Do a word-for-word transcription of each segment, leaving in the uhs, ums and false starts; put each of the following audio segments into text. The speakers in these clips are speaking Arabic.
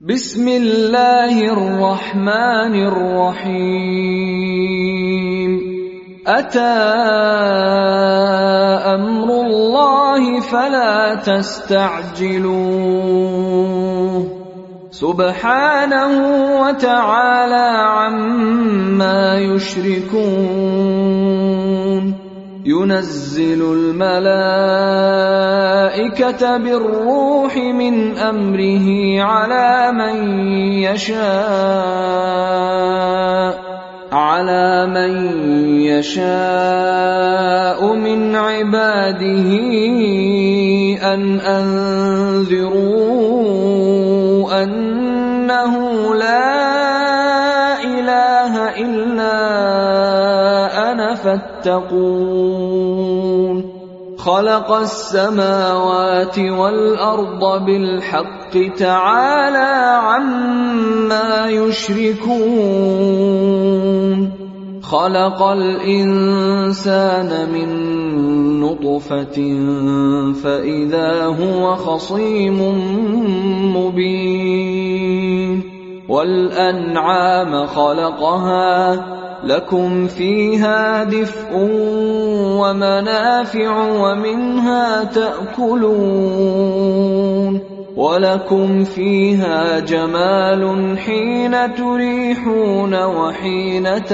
بسم الله الرحمن الرحيم أتى أمر الله فلا تستعجلوه سبحانه وتعالى عما يشركون ينزل الملائكة بالروح من أمره على من يشاء على من يشاء من عباده أن أنذروا أنه لا إله إلا أنا فاتقون خلق السماوات والأرض بالحق تعالى عما يشركون خلق الإنسان من نطفة فإذا هو خصيم مبين والأنعام خلقها لكم فيها دفء ومنافع ومنها تأكلون ولكم فيها جمال حين تريحون وحين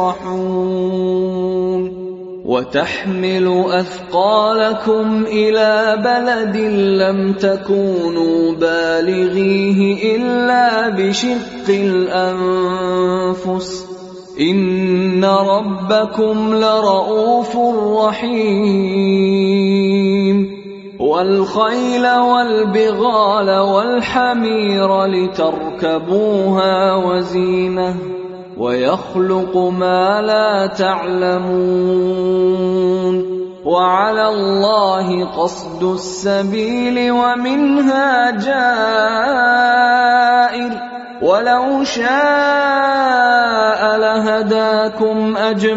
تسرحون وتحمل أثقالكم إلى بلد لم تكونوا بالغيه إلا بشق الأنفس إن ربكم لرؤوف رحيم والخيل والبغال والحمير لتركبوها وزينة ويخلق ما لا تعلمون وعلى الله قصد السبيل ومنها جائر ولو شاء لهداكم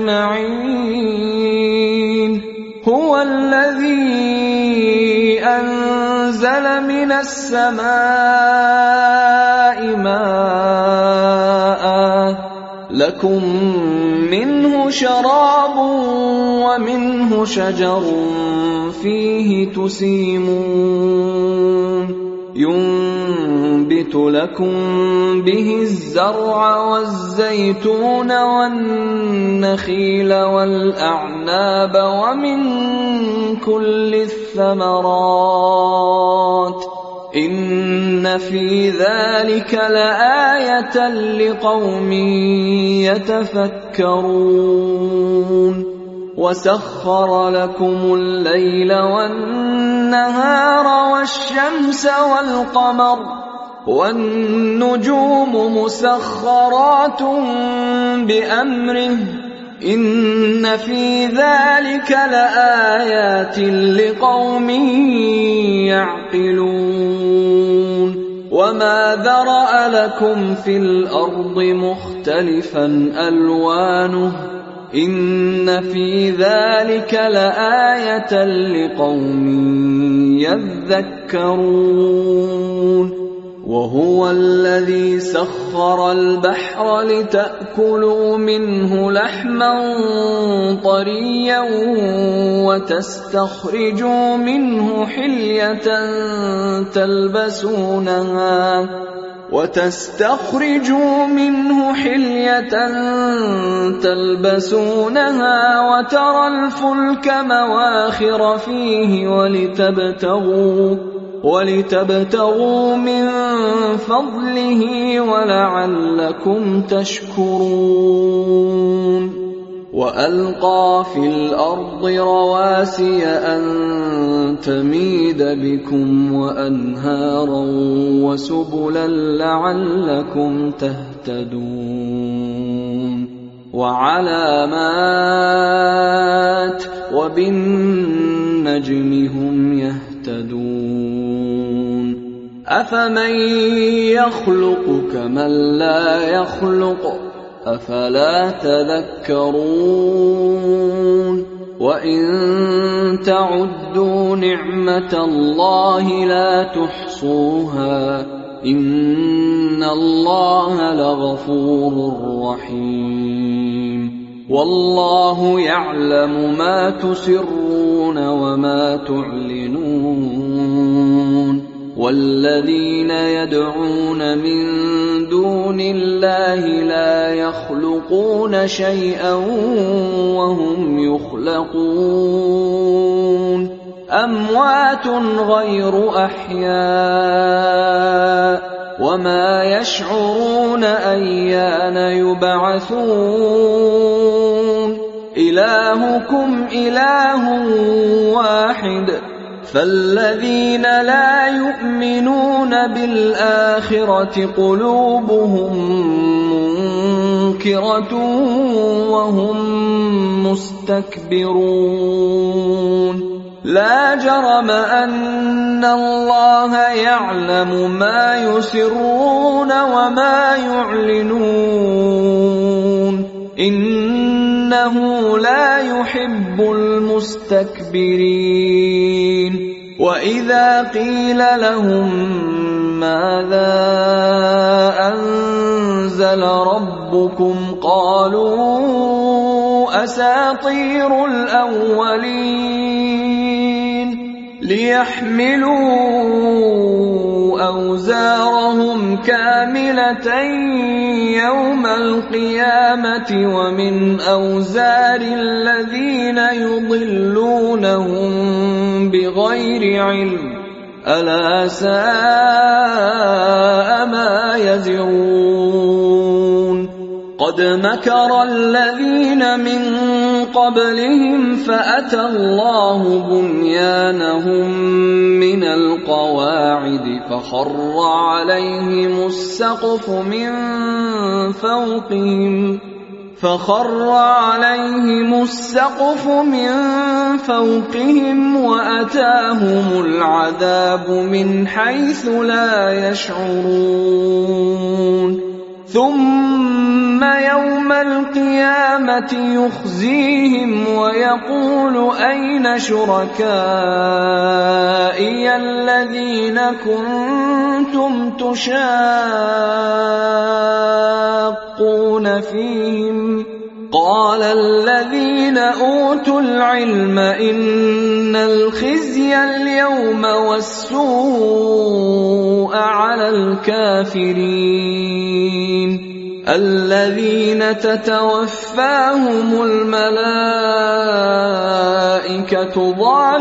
أجمعين هو الذي أنزل من السماء ماء لكم منه شراب ومنه شجر فيه تسيمون ينبت لكم به الزرع والزيتون والنخيل والأعناب ومن كل الثمرات إن في ذلك لآية لقوم يتفكرون وسخر لكم الليل والنهار والشمس والقمر والنجوم مسخرات بأمره إن في ذلك لآيات لقوم يعقلون وما ذرأ لكم في الأرض مختلفا ألوانه إن في ذلك لآية لقوم يذكرون وهو الذي سخر البحر لتأكلوا منه لحما طريا وتستخرجوا منه حلية تلبسونها وتستخرجوا منه حلية تلبسونها وترى الفلك مواخر فيه ولتبتغوا ولتبتغوا من فضله ولعلكم تشكرون وألقى في الأرض رواسي أن تميد بكم وأنهارا وسبلا لعلكم تهتدون وعلامات وبالنجم هم يهتدون أفمن يخلق كمن لا يخلق أفلا تذكرون وإن تعدوا نعمة الله لا تحصوها إِنَّ اللَّهَ لَغَفُورٌ رَّحِيمٌ وَاللَّهُ يَعْلَمُ مَا تُسِرُّونَ وَمَا تُعْلِنُونَ وَالَّذِينَ يَدْعُونَ مِن دُونِ اللَّهِ لَا يَخْلُقُونَ شَيْئًا وَهُمْ يُخْلَقُونَ أَمْوَاتٌ غَيْرُ أَحْيَاءٍ وَمَا يَشْعُرُونَ أَيَّانَ يُبْعَثُونَ إِلَٰهُكُمْ إِلَٰهٌ وَاحِدٌ فَالَّذِينَ لَا يُؤْمِنُونَ بِالْآخِرَةِ قُلُوبُهُم مُّنكِرَةٌ وَهُم مُّسْتَكْبِرُونَ لَا جَرَمَ أَنَّ اللَّهَ يَعْلَمُ مَا يُسِرُّونَ وَمَا يُعْلِنُونَ إِنَّهُ لَا يُحِبُّ الْمُسْتَكْبِرِينَ وَإِذَا قِيلَ لَهُم مَّاذَا أَنزَلَ رَبُّكُمْ قَالُوا أَسَاطِيرُ الْأَوَّلِينَ لِيَحْمِلُوا أَوْزَارَهُمْ كَامِلَةً يَوْمَ الْقِيَامَةِ وَمِنْ أَوْزَارِ الَّذِينَ يُضِلُّونَهُم بِغَيْرِ عِلْمٍ أَلَا سَاءَ مَا يَزِرُونَ قَدْ مَكَرَ الَّذِينَ مِن قَبْلِهِمْ فَأَتَى اللَّهُ بُنْيَانَهُم مِّنَ الْقَوَاعِدِ فَخَرَّ عَلَيْهِمُ السَّقْفُ مِن فَوْقِهِمْ فخر عليهم السقف من فوقهم وأتاهم العذاب من حيث لا يشعرون ثم يوم القيامة يخزيهم ويقول أين شركائي الذين كنتم تشاقون فيهم قال الذين أوتوا العلم إن الخزي اليوم والسوء على الكافرين الذين تتوفاهم الملائكة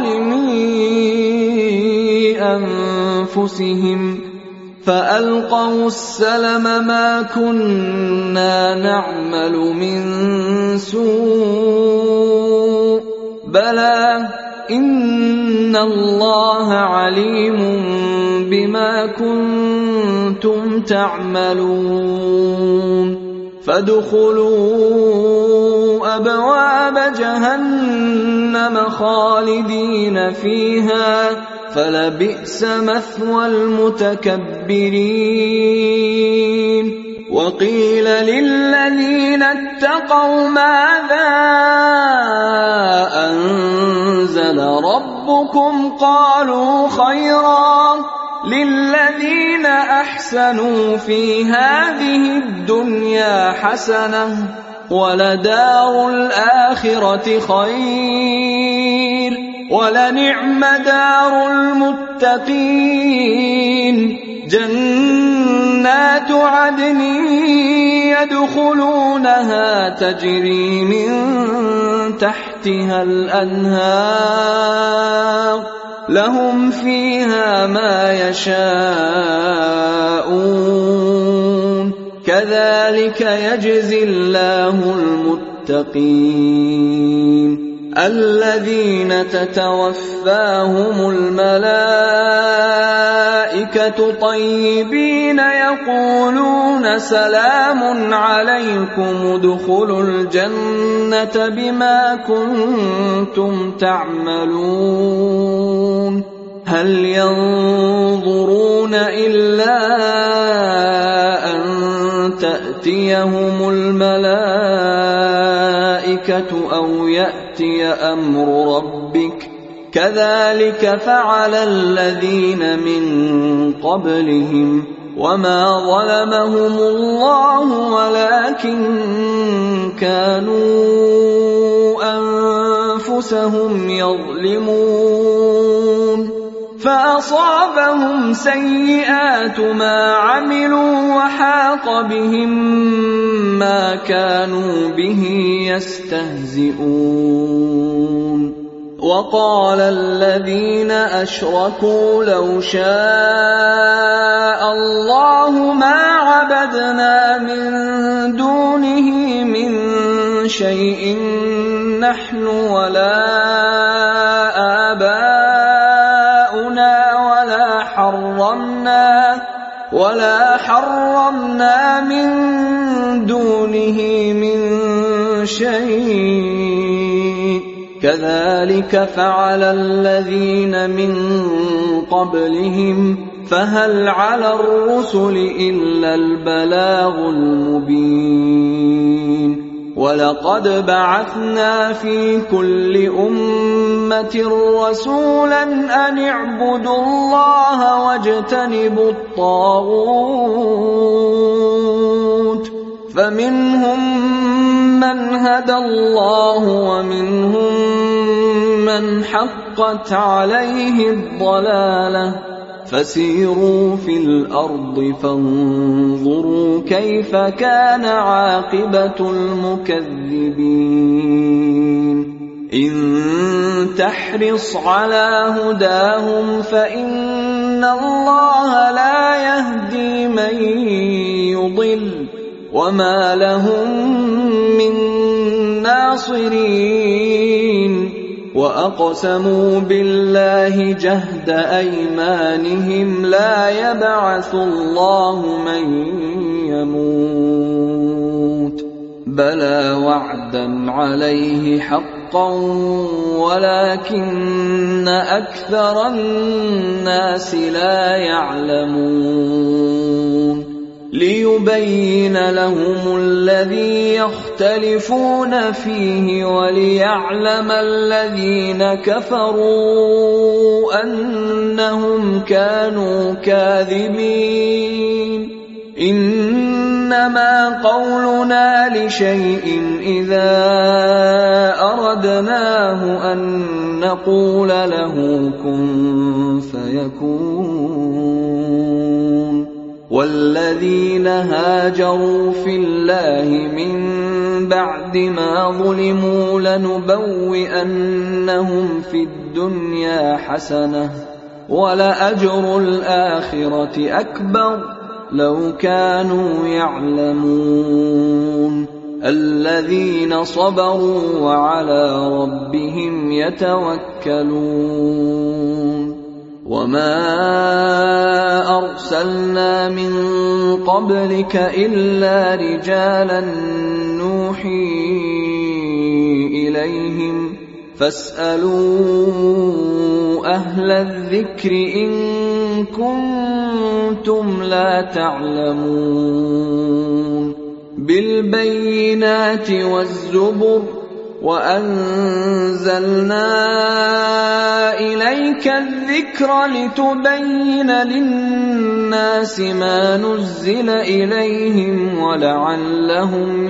ظالمي أنفسهم فألقوا السلم ما كنا نعمل من سوء بلى إن الله عليم بما كنتم تعملون فادخلوا أبواب جهنم خالدين فيها فلبئس مثوى المتكبرين وقيل للذين اتقوا ماذا أنزل ربكم قالوا خيرا للذين أحسنوا في هذه الدنيا حسنة ولدار الآخرة خير ولنعم دار المتقين جنات عدن يدخلونها تجري من تحتها الأنهار لهم فيها ما يشاءون كذلك يجزي الله المتقين الذين تتوفاهم الملائكة طيبين يقولون سلام عليكم ادخلوا الجنة بما كنتم تعملون هل ينظرون إلا أن تأتيهم الملائكة أو يأتي أمر ربك كذلك فعل الذين من قبلهم وما ظلمهم الله ولكن كانوا أنفسهم يظلمون فأصابهم سيئات ما عملوا وحاق بهم ما كانوا به يستهزئون وقال الذين أشركوا لو شاء الله ما عبدنا من دونه من شيء نحن ولا آباؤنا ولا حرمنا ولا حرمنا من دونه من شيء كذلك فعل الذين من قبلهم فهل على الرسل إلا البلاغ المبين ولقد بعثنا في كل أمة رسولا أن اعبدوا الله واجتنبوا الطاغوت فمنهم من هدى الله ومنهم من حقت عليه الضلالة فسيروا في الأرض فانظروا كيف كان عاقبة المكذبين إن تحرص على هداهم فإن الله لا يهدي من يضل وما لهم من ناصرين وأقسموا بالله جهد أيمانهم لا يبعث الله من يموت بلى وعدا عليه حقا ولكن أكثر الناس لا يعلمون ليبين لهم الذي يختلفون فيه وليعلم الذين كفروا أنهم كانوا كاذبين إنما قولنا لشيء إذا أردناه أن نقول له كن فيكون والذين هاجروا في الله من بعد ما ظلموا لنبوئنهم في الدنيا حسنة ولأجر الآخرة أكبر لو كانوا يعلمون الذين صبروا وعلى ربهم يتوكلون وما أرسلنا من قبلك إلا رجالا نوحي إليهم فاسألوا أهل الذكر إن كنتم لا تعلمون بالبينات والزبر وأنزلنا إليك الذكر لتبين للناس ما نزل إليهم ولعلهم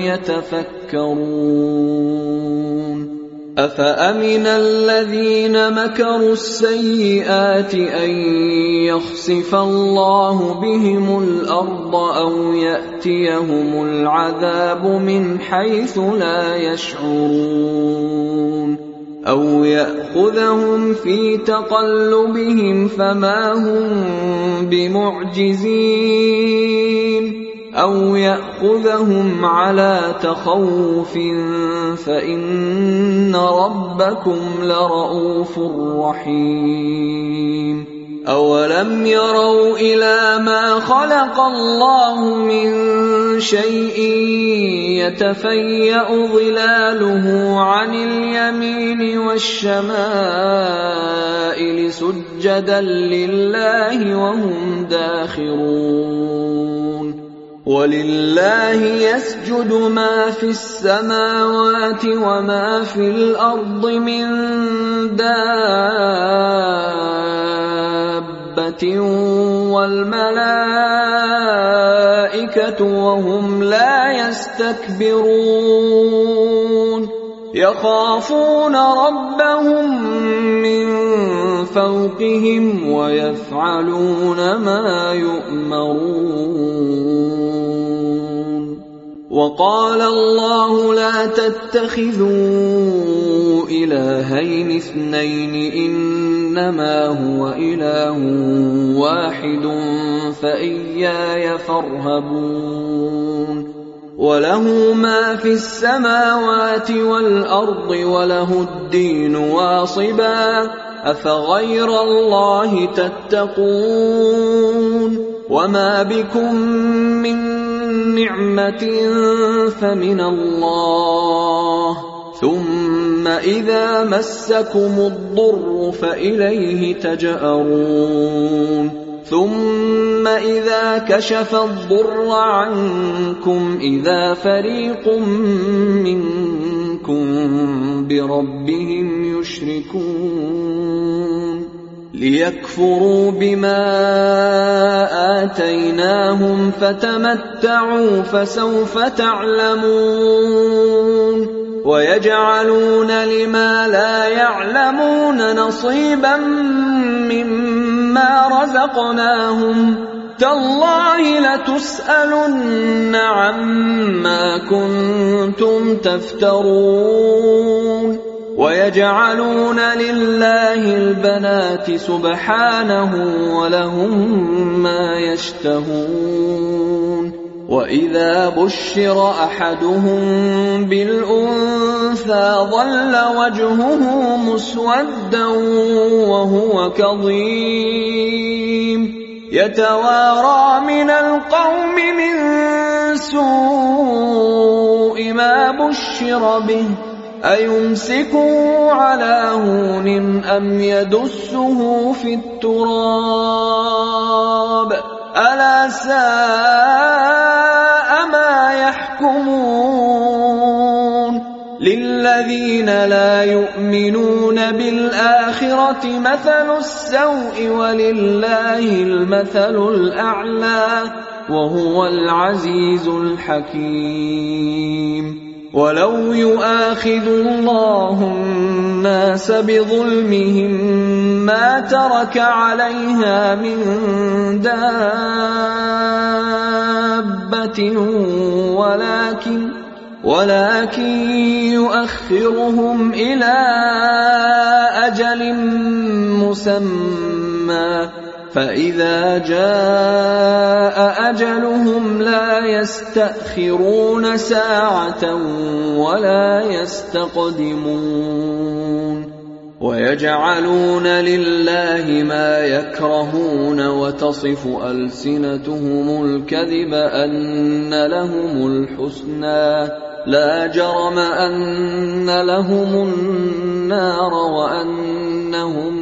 يتفكرون أفأمن الذين مكروا السيئات أن يخسف الله بهم الأرض أو يأتيهم العذاب من حيث لا يشعرون أو يأخذهم في تقلبهم فما هم بمعجزين أو يأخذهم على تخوف فإن ربكم لرءوف رحيم أولم يروا إلى ما خلق الله من شيء يتفيأ ظلاله عن اليمين والشمائل سجدا لله وهم داخرون ولله يسجد ما في السماوات وما في الأرض من دابة دَابَّةٍ وَالْمَلَائِكَةُ وَهُمْ لَا يَسْتَكْبِرُونَ يَخَافُونَ رَبَّهُم مِّن فَوْقِهِمْ وَيَفْعَلُونَ مَا يُؤْمَرُونَ وَقَالَ اللَّهُ لَا تَتَّخِذُوا إِلَٰهَيْنِ اثْنَيْنِ إِنَّمَا هُوَ إِلَٰهٌ وَاحِدٌ فَإِيَّايَ فَارْهَبُونِ وَلَهُ مَا فِي السَّمَاوَاتِ وَالْأَرْضِ وَلَهُ الدِّينُ وَاصِبًا أَفَغَيْرَ اللَّهِ تَتَّقُونَ وَمَا بِكُم مِّن نِّعْمَةٍ فَمِنَ اللَّهِ ثُمَّ إِذَا مَسَّكُمُ الضُّرُّ فَإِلَيْهِ تَجْأَرُونَ ثُمَّ إِذَا كَشَفَ الضُّرَّ عَنكُمْ إِذَا فَرِيقٌ مِّنكُم بِرَبِّهِمْ يُشْرِكُونَ لِيَكْفُرُوا بِمَا آتَيْنَاهُمْ فَتَمَتَّعُوا فَسَوْفَ تَعْلَمُونَ وَيَجْعَلُونَ لِمَا لَا يَعْلَمُونَ نَصِيبًا مِّمَّا رَزَقْنَاهُمْ تَاللَّهِ لَتُسْأَلُنَّ عَمَّا كُنتُمْ تَفْتَرُونَ وَيَجْعَلُونَ لِلَّهِ الْبَنَاتِ سُبْحَانَهُ وَلَهُم مَّا يَشْتَهُونَ وَإِذَا بُشِّرَ أَحَدُهُم بِالْأُنثَىٰ ظَلَّ وَجْهُهُ مُسْوَدًّا وَهُوَ كَظِيمٌ يَتَوَارَىٰ مِنَ الْقَوْمِ مِن سُوءِ مَا بُشِّرَ بِهِ أَيُمْسِكُهُ عَلَىٰ هُونٍ أَمْ يَدُسُّهُ فِي التُّرَابِ أَلَا سَاءَ مَا يَحْكُمُونَ لِلَّذِينَ لَا يُؤْمِنُونَ بِالْآخِرَةِ مَثَلُ السَّوْءِ وَلِلَّهِ الْمَثَلُ الْأَعْلَىٰ وَهُوَ الْعَزِيزُ الْحَكِيمُ وَلَوْ يُؤَاخِذُ اللَّهُ النَّاسَ بِظُلْمِهِم مَّا تَرَكَ عَلَيْهَا مِن دَابَّةٍ وَلَٰكِن وَلَٰكِن يُؤَخِّرُهُمْ إِلَىٰ أَجَلٍ مُّسَمًّى فَإِذَا جَاءَ أَجَلُهُمْ لَا يَسْتَأْخِرُونَ سَاعَةً وَلَا يَسْتَقْدِمُونَ وَيَجْعَلُونَ لِلَّهِ مَا يَكْرَهُونَ وَتَصِفُ أَلْسِنَتُهُمُ الْكَذِبَ أَنَّ لَهُمُ الْحُسْنَىٰ لَا جَرَمَ أَنَّ لَهُمُ النَّارَ وَأَنَّهُم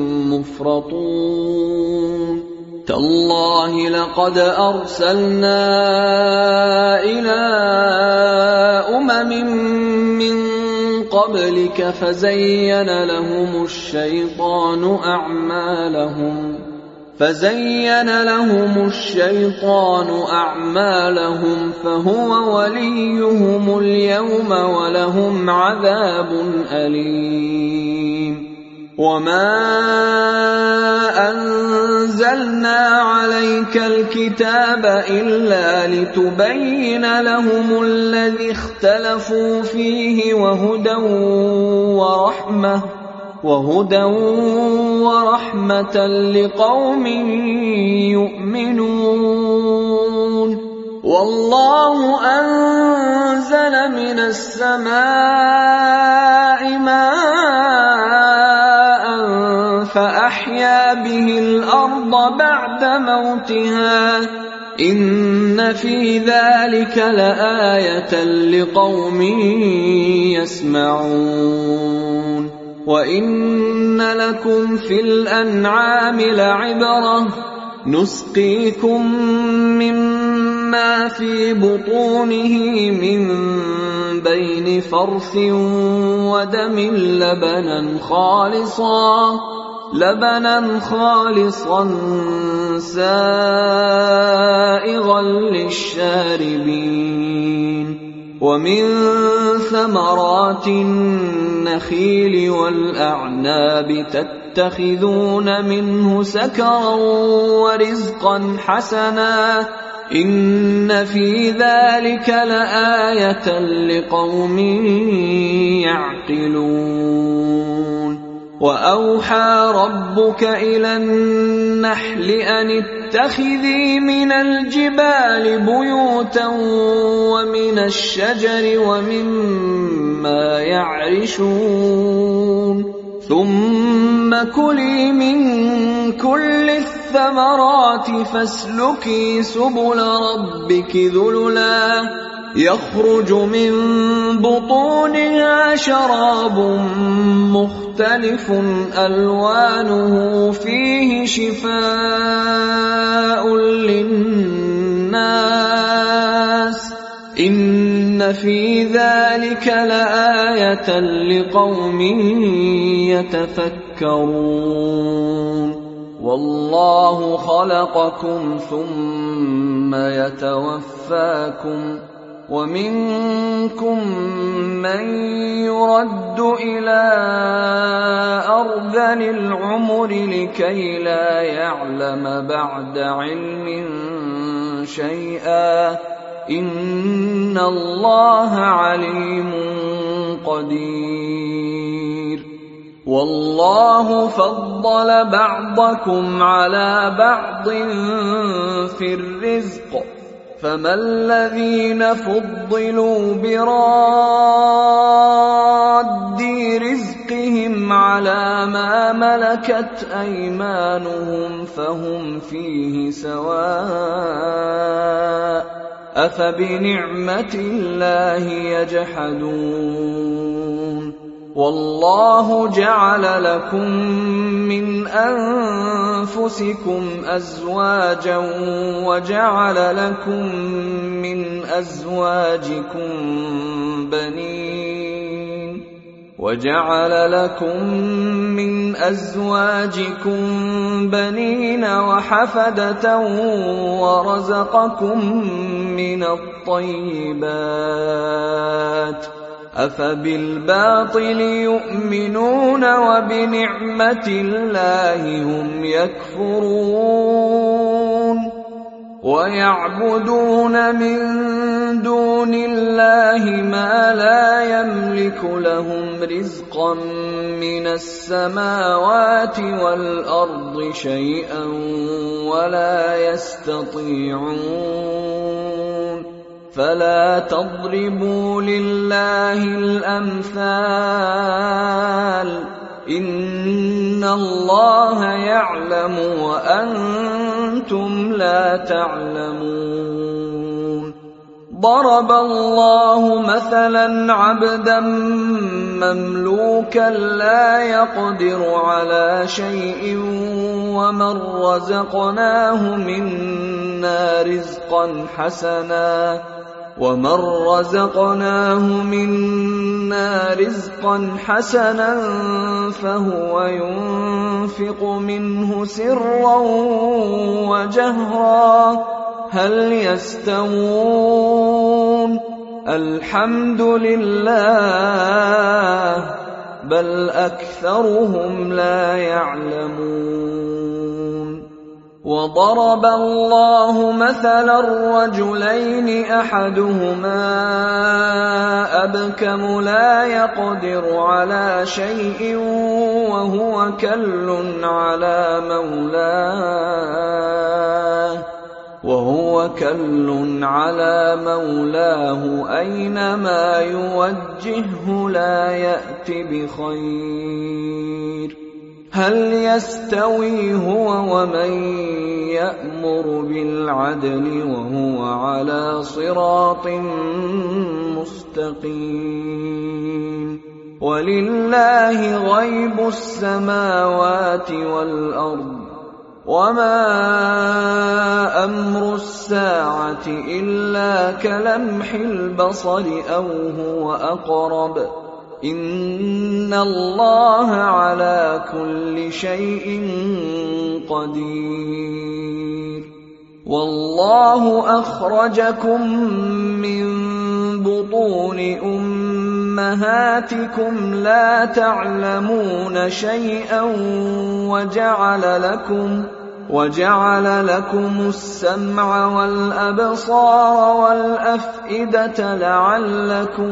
مُّفْرَطُونَ تَاللَّهِ لَقَدْ أَرْسَلْنَا إِلَىٰ أُمَمٍ مِّن قَبْلِكَ فَزَيَّنَ لَهُمُ الشَّيْطَانُ أَعْمَالَهُمْ فَزَيَّنَ لَهُمُ الشَّيْطَانُ أَعْمَالَهُمْ فَهُوَ وَلِيُّهُمُ الْيَوْمَ وَلَهُمْ عَذَابٌ أَلِيمٌ وَمَا أَنزَلْنَا عَلَيْكَ الْكِتَابَ إِلَّا لِتُبَيِّنَ لَهُمُ الَّذِي اخْتَلَفُوا فِيهِ وَهُدًى وَرَحْمَةً وَهُدًى وَرَحْمَةً لِقَوْمٍ يُؤْمِنُونَ وَاللَّهُ أَنزَلَ مِنَ السَّمَاءِ مَاءً فَأَحْيَا بِهِ الْأَرْضَ بَعْدَ مَوْتِهَا إِنَّ فِي ذَلِكَ لَآيَةً لِقَوْمٍ يَسْمَعُونَ وَإِنَّ لَكُمْ فِي الْأَنْعَامِ لَعِبْرَةً نُسْقِيكُم مِّمَّا فِي بُطُونِهِ مِن بَيْنِ فَرْثٍ وَدَمٍ لَّبَنًا خَالِصًا لبنا خالصا سائغا للشاربين ومن ثمرات النخيل والأعناب تتخذون منه سكرا ورزقا حسنا إن في ذلك لآية لقوم يعقلون وأوحى ربك إلى النحل أن اتخذي من الجبال بيوتا ومن الشجر ومما يعرشون ثم كلي من كل الثمرات فاسلكي سبل ربك ذللا يخرج من بطونها شراب مختلف ألوانه فيه شفاء للناس إن في ذلك لآية لقوم يتفكرون والله خلقكم ثم يتوفاكم ومنكم من يرد إلى أرذل العمر لكي لا يعلم بعد علم شيئا إن الله عليم قدير والله فضل بعضكم على بعض في الرزق فما الذين فضلوا براد رزقهم على ما ملكت أيمانهم فهم فيه سواء أفبنعمة الله يجحدون والله جعل لكم من أنفسكم أزواجا وجعل لكم من أزواجكم بنين وجعل لكم من أزواجكم بنين وحفدة ورزقكم من الطيبات أفبالباطل يؤمنون وبنعمة الله هم يكفرون ويعبدون من دون الله ما لا يملك لهم رزقا من السماوات والأرض شيئا ولا يستطيعون فلا تضربوا لله الأمثال إن الله يعلم وأنتم لا تعلمون ضرب الله مثلا عبدا مملوكا لا يقدر على شيء ومن رزقناه منا رزقا حسنا ومن رزقناه منا رزقا حسنا فهو ينفق منه سرا وجهرا هل يستوون الحمد لله بل أكثرهم لا يعلمون وضرب الله مثلا رجلين أحدهما أبكم لا يقدر على شيء وهو كل على مولاه وهو كل على مولاه أينما يوجهه لا يأت بخير هل يستوي هو ومن يأمر بالعدل وهو على صراط مستقيم ولله غيب السماوات والأرض وما أمر الساعة إلا كلمح البصر أو هو أقرب إِنَّ اللَّهَ عَلَى كُلِّ شَيْءٍ قَدِيرٌ وَاللَّهُ أَخْرَجَكُم مِّن بُطُونِ أُمَّهَاتِكُمْ لَا تَعْلَمُونَ شَيْئًا وَجَعَلَ لَكُمْ وَجَعَلَ لَكُمُ السَّمْعَ وَالْأَبْصَارَ وَالْأَفْئِدَةَ لَعَلَّكُمْ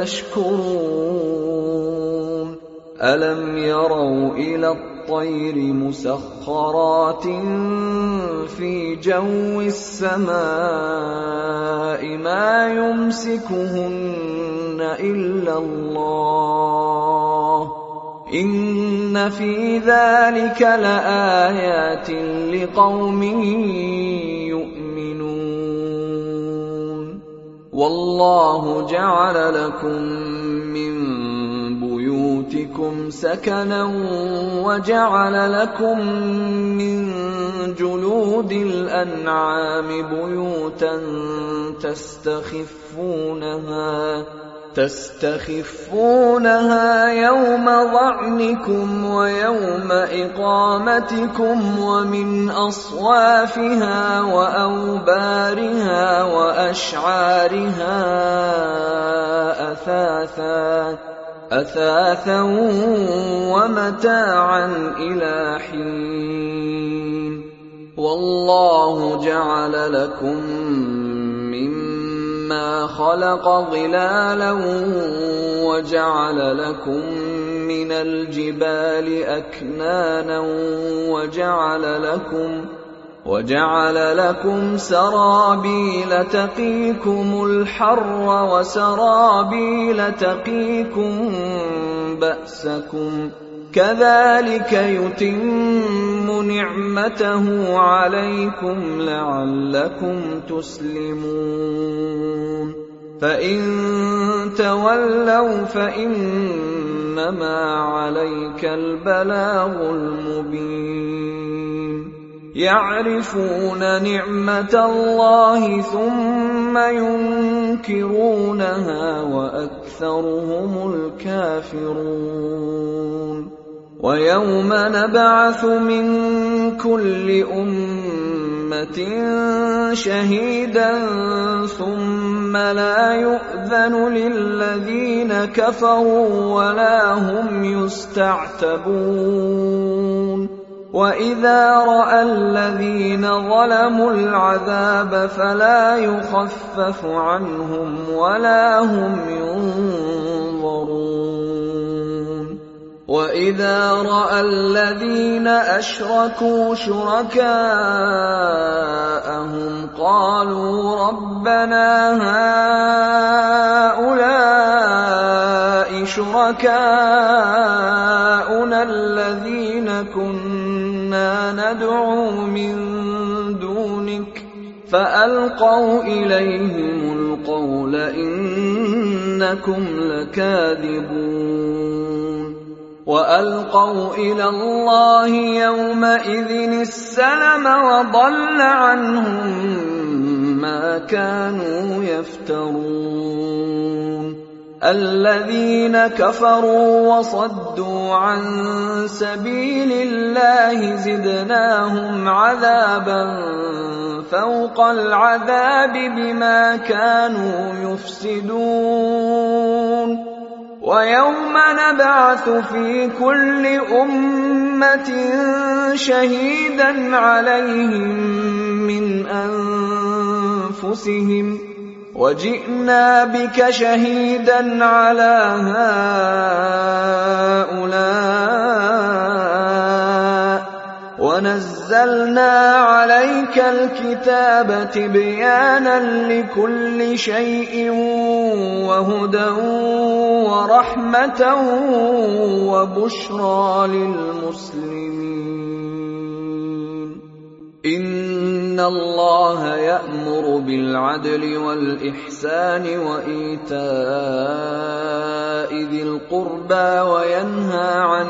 تَشْكُرُونَ أَلَمْ يَرَوْا إِلَى الطَّيْرِ مُسَخَّرَاتٍ فِي جَوِّ السَّمَاءِ مَا يُمْسِكُهُنَّ إِلَّا اللَّهُ إِنَّ فِي ذَلِكَ لَآيَاتٍ لِقَوْمٍ يُؤْمِنُونَ وَاللَّهُ جَعَلَ لَكُم مِّن بُيُوتِكُمْ سَكَنًا وَجَعَلَ لَكُم مِّن جُلُودِ الْأَنْعَامِ بُيُوتًا تَسْتَخِفُّونَهَا تستخفونها يوم ظعنكم ويوم إقامتكم ومن أصوافها وأوبارها وأشعارها أثاثا أثاثا ومتاعا إلى حين والله جعل لكم مما خلق ظلالا وجعل لكم من الجبال أكنانا وجعل لكم وجعل لكم سرابيل تقيكم الحر وسرابيل تقيكم بأسكم كذلك يتم نعمته عليكم لعلكم تسلمون فإن تولوا فإنما عليك البلاغ المبين يعرفون نعمة الله ثم ينكرونها وأكثرهم الكافرون ويوم نبعث من كل أمة شهيدا ثم لا يؤذن للذين كفروا ولا هم يستعتبون وَإِذَا رَأَى الَّذِينَ ظَلَمُوا الْعَذَابَ فَلَا يُخَفَّفُ عَنْهُمْ وَلَا هُمْ يُنظَرُونَ وَإِذَا رَأَى الَّذِينَ أَشْرَكُوا شُرَكَاءَهُمْ قَالُوا رَبَّنَا هَؤُلَاءِ شُرَكَاؤُنَا الَّذِينَ كُنَّا نَدْعُو مِن دُونِكَ فَأَلْقَوْا إِلَيْهِمُ الْقَوْلَ إِنَّكُمْ لَكَاذِبُونَ وَأَلْقَوْا إِلَى اللَّهِ يَوْمَئِذٍ السَّلَمَ وَضَلَّ عَنْهُم مَّا كَانُوا يَفْتَرُونَ الَّذِينَ كَفَرُوا وَصَدُّوا عَن سَبِيلِ اللَّهِ زِدْنَاهُمْ عَذَابًا فَوْقَ الْعَذَابِ بِمَا كَانُوا يُفْسِدُونَ وَيَوْمَ نَبْعَثُ فِي كُلِّ أُمَّةٍ شَهِيدًا عَلَيْهِم مِّنْ أَنفُسِهِمْ وَجِئْنَا بِكَ شَهِيدًا عَلَىٰ هَٰؤُلَاءِ وَنَزَّلْنَا عَلَيْكَ الْكِتَابَ تِبْيَانًا لِّكُلِّ شَيْءٍ وَهُدًى وَرَحْمَةً وَبُشْرَىٰ لِلْمُسْلِمِينَ إِنَّ اللَّهَ يَأْمُرُ بِالْعَدْلِ وَالْإِحْسَانِ وَإِيتَاءِ ذِي الْقُرْبَىٰ وَيَنْهَىٰ عَنِ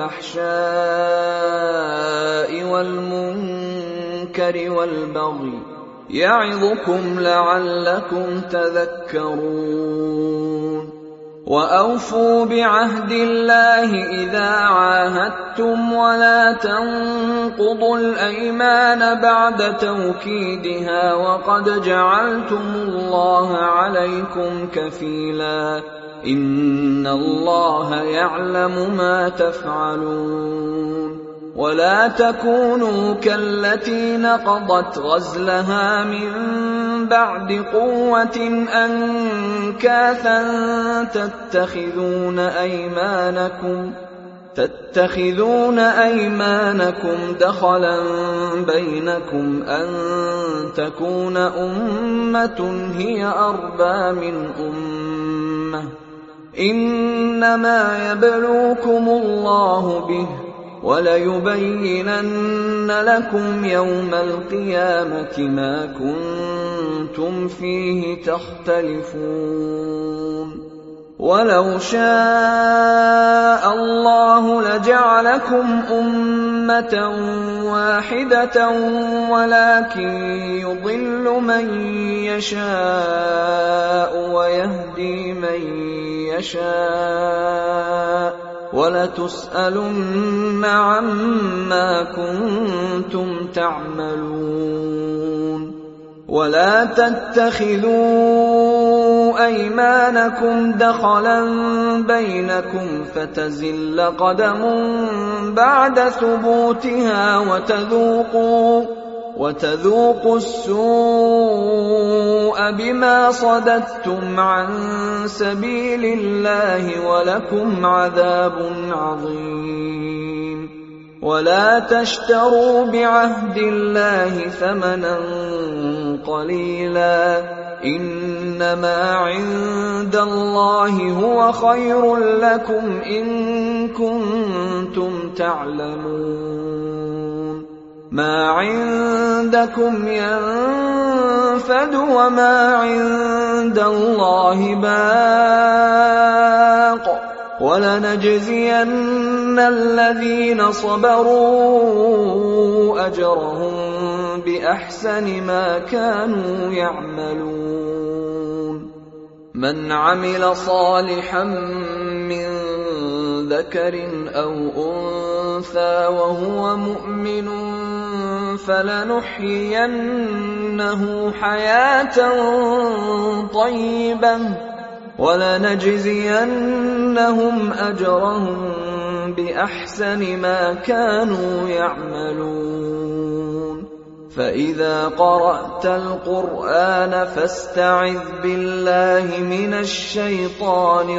الْفَحْشَاءِ وَالْمُنكَرِ وَالْبَغْيِ يَعِظُكُمْ لَعَلَّكُمْ تَذَكَّرُونَ وَأَوْفُوا بِعَهْدِ اللَّهِ إِذَا عَاهَدتُّمْ وَلَا تَنقُضُوا الْأَيْمَانَ بَعْدَ تَوْكِيدِهَا وَقَدْ جَعَلْتُمُ اللَّهَ عَلَيْكُمْ كَفِيلًا إِنَّ اللَّهَ يَعْلَمُ مَا تَفْعَلُونَ وَلَا تَكُونُوا كَالَّتِي نَقَضَتْ غَزْلَهَا مِن بَعْدِ قُوَّةٍ أَنكَاثًا تَتَّخِذُونَ أَيْمَانَكُمْ تَتَّخِذُونَ أَيْمَانَكُمْ دَخَلًا بَيْنَكُمْ أَن تَكُونَ أُمَّةٌ هِيَ أَرْبَىٰ مِنْ أُمَّةٍ إِنَّمَا يَبْلُوكُمُ اللَّهُ بِهِ وَلَيُبَيِّنَنَّ لَكُمْ يَوْمَ الْقِيَامَةِ مَا كُنتُمْ فِيهِ تَخْتَلِفُونَ وَلَوْ شَاءَ اللَّهُ لَجَعَلَكُمْ أُمَّةً وَاحِدَةً وَلَٰكِن يُضِلُّ مَن يَشَاءُ وَيَهْدِي مَن يَشَاءُ وَلَتُسْأَلُنَّ عَمَّا كُنتُمْ تَعْمَلُونَ وَلَا تَتَّخِذُوا أَيْمَانَكُمْ دَخَلًا بَيْنَكُمْ فَتَزِلَّ قَدَمٌ بَعْدَ ثُبُوتِهَا وَتَذُوقُوا وَتَذُوقُوا السُّوءَ بِمَا صَدَدتُّمْ عَن سَبِيلِ اللَّهِ وَلَكُمْ عَذَابٌ عَظِيمٌ وَلَا تَشْتَرُوا بِعَهْدِ اللَّهِ ثَمَنًا قَلِيلًا إِنَّمَا عِندَ اللَّهِ هُوَ خَيْرٌ لَّكُمْ إِن كُنتُمْ تَعْلَمُونَ مَا عِندَكُمْ يَنفَدُ وَمَا عِندَ اللَّهِ بَاقٍ وَلَنَجْزِيَنَّ الَّذِينَ صَبَرُوا أَجْرَهُم بِأَحْسَنِ مَا كَانُوا يَعْمَلُونَ مَنْ عَمِلَ صَالِحًا مِّن ذَكَرٍ أَوْ أُنثَىٰ وَهُوَ مُؤْمِنٌ فَلَنُحْيِيَنَّهُ حَيَاةً طَيِّبَةً وَلَنَجْزِيَنَّهُمْ أَجْرَهُم بِأَحْسَنِ مَا كَانُوا يَعْمَلُونَ فَإِذَا قَرَأْتَ الْقُرْآنَ فَاسْتَعِذْ بِاللَّهِ مِنَ الشَّيْطَانِ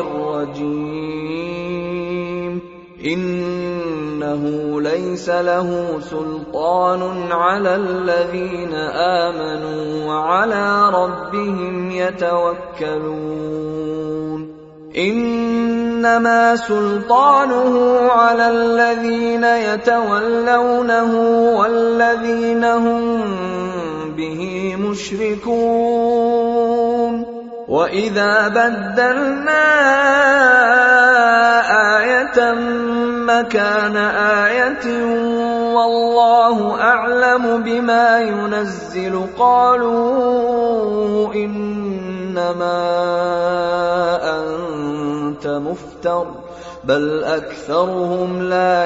الرَّجِيمِ إِنَّهُ لَيْسَ لَهُ سُلْطَانٌ عَلَى الَّذِينَ آمَنُوا وَعَلَىٰ رَبِّهِمْ يَتَوَكَّلُونَ إِنَّمَا سُلْطَانُهُ عَلَى الَّذِينَ يَتَوَلَّوْنَهُ وَالَّذِينَ هُم بِهِ مُشْرِكُونَ وَإِذَا بَدَّلْنَا آيَةً مَّكَانَ آيَةٍ وَاللَّهُ أَعْلَمُ بِمَا يُنَزِّلُ قَالُوا إِنَّمَا أَنتَ مُفْتَرٍ بَلْ أَكْثَرُهُمْ لَا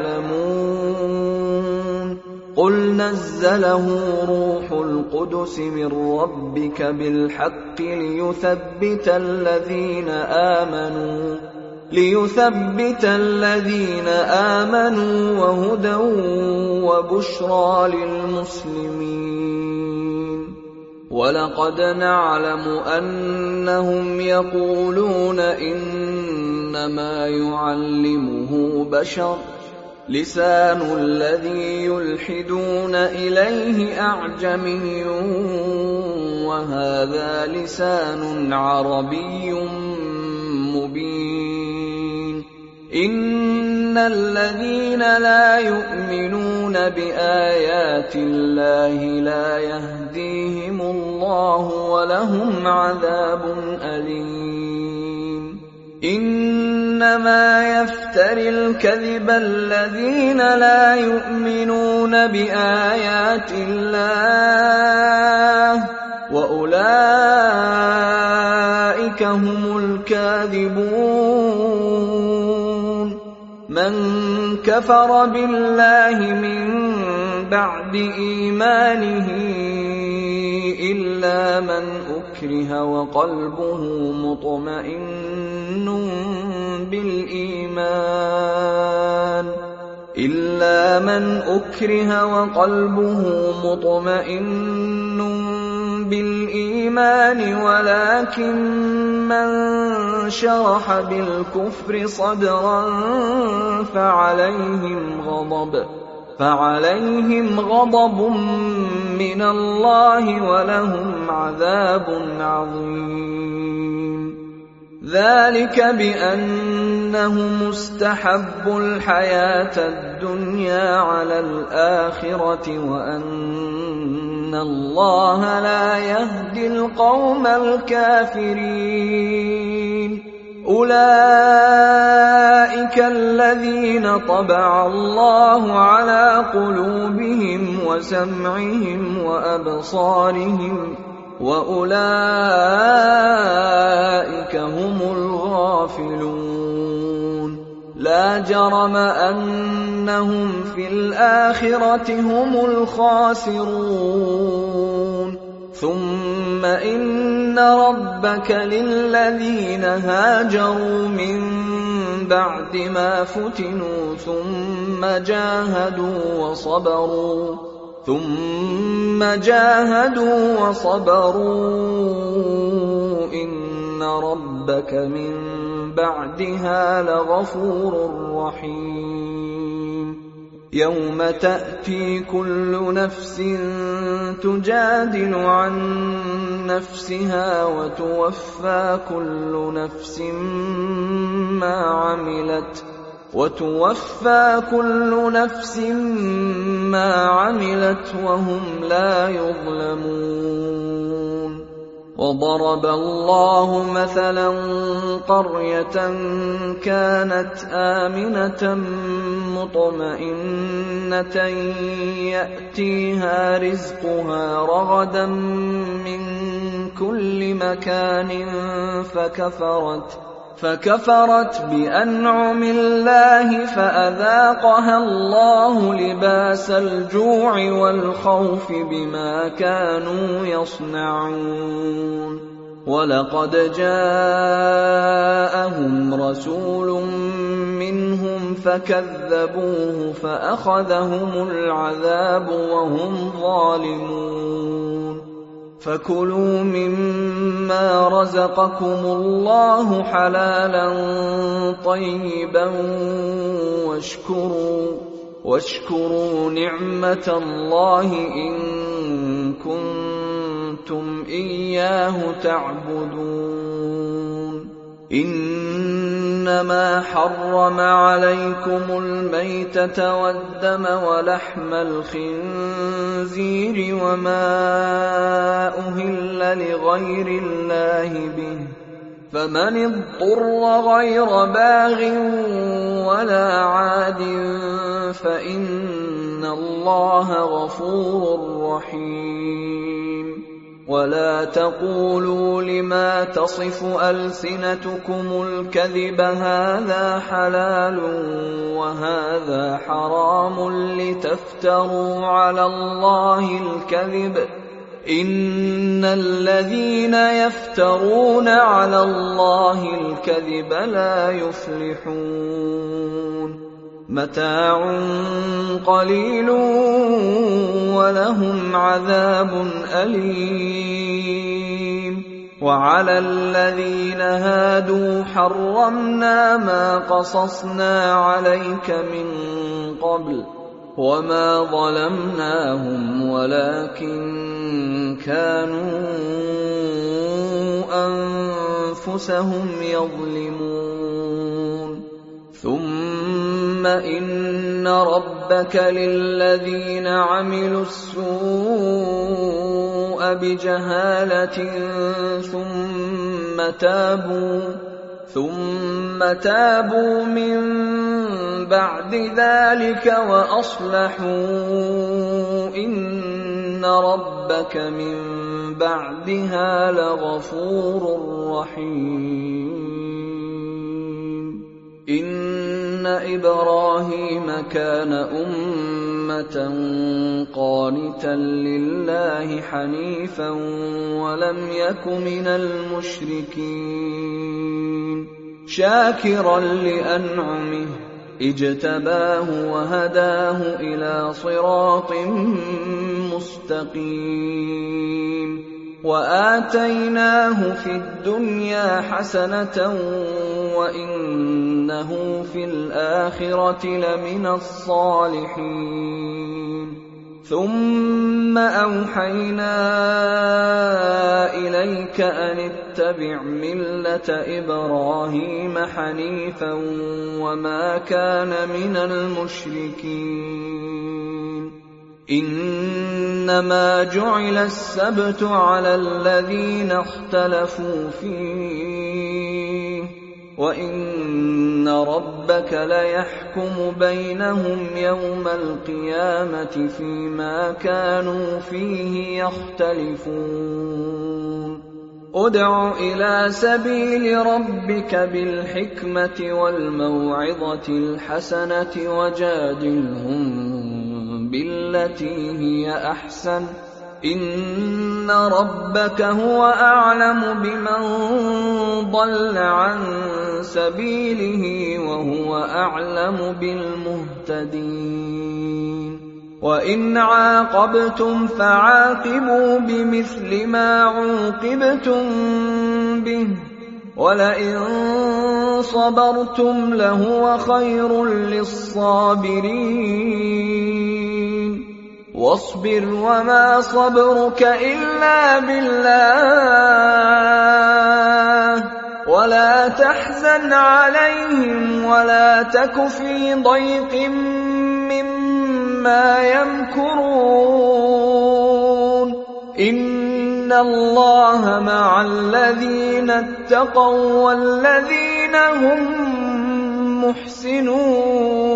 يَعْلَمُونَ قُلْ نَزَّلَهُ رُوحُ الْقُدُسِ مِن رَّبِّكَ بِالْحَقِّ لِيُثَبِّتَ الَّذِينَ آمَنُوا لِيُثَبِّتَ الَّذِينَ آمَنُوا وَهُدًى وَبُشْرَىٰ لِلْمُسْلِمِينَ وَلَقَدْ نَعْلَمُ أَنَّهُمْ يَقُولُونَ إِنَّمَا يُعَلِّمُهُ بَشَرٌ لِّسَانُ الَّذِي يُلْحِدُونَ إِلَيْهِ أَعْجَمِيٌّ وَهَٰذَا لِسَانٌ عَرَبِيٌّ مُّبِينٌ إِنَّ الَّذِينَ لَا يُؤْمِنُونَ بِآيَاتِ اللَّهِ لَا يَهْدِيهِمُ اللَّهُ وَلَهُمْ عَذَابٌ أَلِيمٌ إِنَّمَا يَفْتَرِي الْكَذِبَ الَّذِينَ لَا يُؤْمِنُونَ بِآيَاتِ اللَّهِ وَأُولَٰئِكَ أولئك هم الكاذبون من كفر بالله من بعد إيمانه إلا من أكره وقلبه مطمئن بالإيمان إلا من أكره وقلبه مطمئن بالإيمان ولكن من شرح بالكفر صدرا فعليهم غضب فعليهم غضب من الله ولهم عذاب عظيم ذلك بأنهم استحبوا الحياة الدنيا على الآخرة وأن الله لا يهدي القوم الكافرين أولئك الذين طبع الله على قلوبهم وسمعهم وأبصارهم وأولئك هم الغافلون لا جرم أنهم في الآخرة هم الخاسرون ثم إن ربك للذين هاجروا من بعد ما فتنوا ثم جاهدوا وصبروا ثم جاهدوا وصبروا إن ربك من بعدها لغفور رحيم يوم تأتي كل نفس تجادل عن نفسها وتوفى كل نفس ما عملت وتوفى كل نفس ما عملت وهم لا يظلمون وضرب الله مثلا قرية كانت آمنة مطمئنة يأتيها رزقها رغدا من كل مكان فكفرت فكفرت بأنعم الله فأذاقها الله لباس الجوع والخوف بما كانوا يصنعون ولقد جاءهم رسول منهم فكذبوه فأخذهم العذاب وهم ظالمون فكلوا مما رزقكم الله حلالا طيبا واشكروا واشكروا نعمة الله إن كنتم إياه تعبدون إنما حرم عليكم الميتة والدم ولحم الخنزير وما أهل لغير الله به فمن اضطر غير باغ ولا عاد فإن الله غفور رحيم ولا تقولوا لما تصف ألسنتكم الكذب هذا حلال وهذا حرام لتفتروا على الله الكذب إن الذين يفترون على الله الكذب لا يفلحون متاع قليل ولهم عذاب أليم وعلى الذين هادوا حرمنا ما قصصنا عليك من قبل وما ظلمناهم ولكن كانوا أنفسهم يظلمون ثم إن ربك للذين عملوا السوء بجهالة ثم تابوا ثم تابوا من بعد ذلك وأصلحوا إن إِنَّ رَبَّكَ مِن بَعْدِهَا لَغَفُورٌ رَّحِيمٌ إِنَّ إِبْرَاهِيمَ كَانَ أُمَّةً قَانِتًا لِّلَّهِ حَنِيفًا وَلَمْ يَكُ مِنَ الْمُشْرِكِينَ شَاكِرًا لِّأَنْعُمِهِ اجْتَبَاهُ وَهَدَاهُ إِلَىٰ صِرَاطٍ مُّسْتَقِيمٍ وَآتَيْنَاهُ فِي الدُّنْيَا حَسَنَةً وَإِنَّهُ فِي الْآخِرَةِ لَمِنَ الصَّالِحِينَ ثُمَّ أَوْحَيْنَا إِلَيْكَ أَنِ اتَّبِعْ مِلَّةَ إِبْرَاهِيمَ حَنِيفًا وَمَا كَانَ مِنَ الْمُشْرِكِينَ إِنَّمَا جُعِلَ السَّبْتُ عَلَى الَّذِينَ اخْتَلَفُوا فِيهِ وَإِنَّ رَبَّكَ لَيَحْكُمُ بَيْنَهُمْ يَوْمَ الْقِيَامَةِ فِيمَا كَانُوا فِيهِ يَخْتَلِفُونَ ادْعُ إِلَىٰ سَبِيلِ رَبِّكَ بِالْحِكْمَةِ وَالْمَوْعِظَةِ الْحَسَنَةِ وَجَادِلْهُم بِالَّتِي هِيَ أَحْسَنُ إِنَّ رَبَّكَ هُوَ أَعْلَمُ بِمَن ضَلَّ عَن سَبِيلِهِ وَهُوَ أَعْلَمُ بِالْمُهْتَدِينَ وَإِنْ عَاقَبْتُمْ فَعَاقِبُوا بِمِثْلِ مَا عُوقِبْتُم بِهِ وَلَئِن صَبَرْتُمْ لَهُوَ خَيْرٌ لِّلصَّابِرِينَ وَاصْبِرْ وَمَا صَبْرُكَ إِلَّا بِاللَّهِ وَلَا تَحْزَنْ عَلَيْهِمْ وَلَا تَكُ فِي ضَيْقٍ مِّمَّا يَمْكُرُونَ إِنَّ اللَّهَ مَعَ الَّذِينَ اتَّقَوا وَّالَّذِينَ هُم مُّحْسِنُونَ